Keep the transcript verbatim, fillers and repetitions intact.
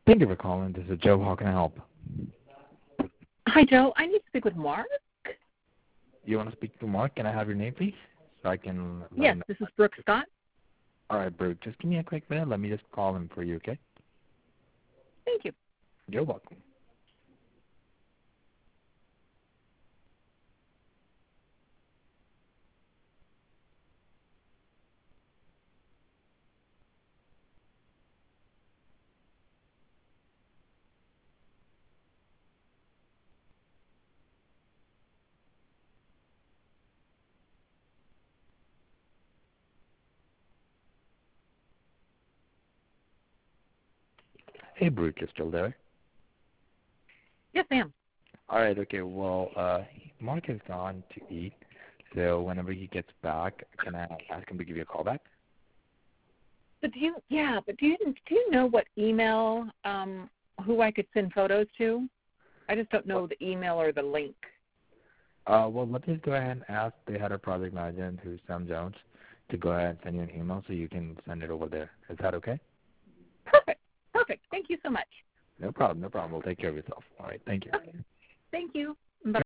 Thank you for calling. This is Joe. How can I help? Hi, Joe. I need to speak with Mark. You want to speak to Mark? Can I have your name, please? So I can let Yes, him know. this is Brooke Scott. All right, Brooke. Just give me a quick minute. Let me just call him for you, okay? Thank you. You're welcome. Hey, Brooke, you still there? Yes, ma'am. All right, okay. Well, uh, Mark has gone to eat, so whenever he gets back, can I ask him to give you a call back? But do you? Yeah, but do you do you know what email um, who I could send photos to? I just don't know the email or the link. Uh, well, let me just go ahead and ask the head of project management, who's Sam Jones, to go ahead and send you an email so you can send it over there. Is that okay? Perfect. Perfect. Thank you so much. No problem, no problem. We'll take care of yourself. All right, thank you. Okay.